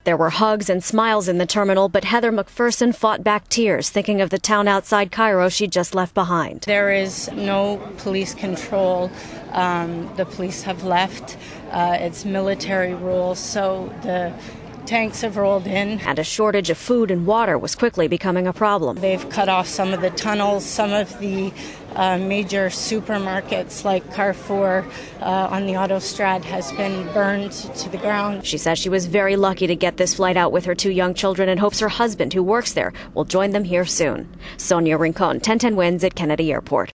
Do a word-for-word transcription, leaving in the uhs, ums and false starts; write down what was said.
There were hugs and smiles in the terminal, but Heather McPherson fought back tears, thinking of the town outside Cairo she'd just left behind. There is no police control. Um, the police have left. Uh, it's military rule, so the tanks have rolled in. And a shortage of food and water was quickly becoming a problem. They've cut off some of the tunnels. Some of the uh, major supermarkets like Carrefour uh, on the Autostrade has been burned to the ground. She says she was very lucky to get this flight out with her two young children and hopes her husband, who works there, will join them here soon. Sonia Rincon, ten ten Wins at Kennedy Airport.